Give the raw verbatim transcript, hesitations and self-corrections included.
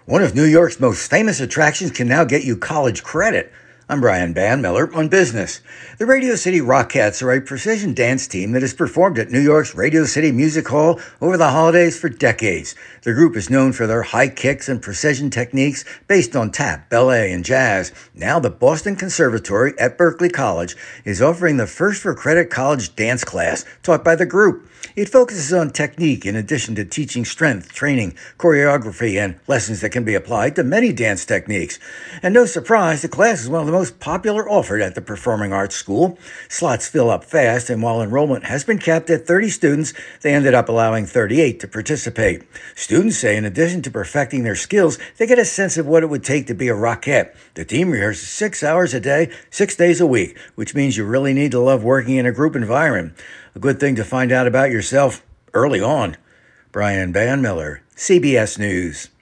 One of New York's most famous attractions can now get you college credit. I'm Brian Bandmiller on Business. The Radio City Rockettes are a precision dance team that has performed at New York's Radio City Music Hall over the holidays for decades. The group is known for their high kicks and precision techniques based on tap, ballet, and jazz. Now the Boston Conservatory at Berklee College is offering the first for credit college dance class taught by the group. It focuses on technique in addition to teaching strength, training, choreography, and lessons that can be applied to many dance techniques. And no surprise, the class is one of the most popular offered at the Performing Arts School. Slots fill up fast, and while enrollment has been capped at thirty students, they ended up allowing thirty-eight to participate. Students say in addition to perfecting their skills, they get a sense of what it would take to be a rockette. The team rehearses six hours a day, six days a week, which means you really need to love working in a group environment. A good thing to find out about yourself early on. Brian Bandmiller, C B S News.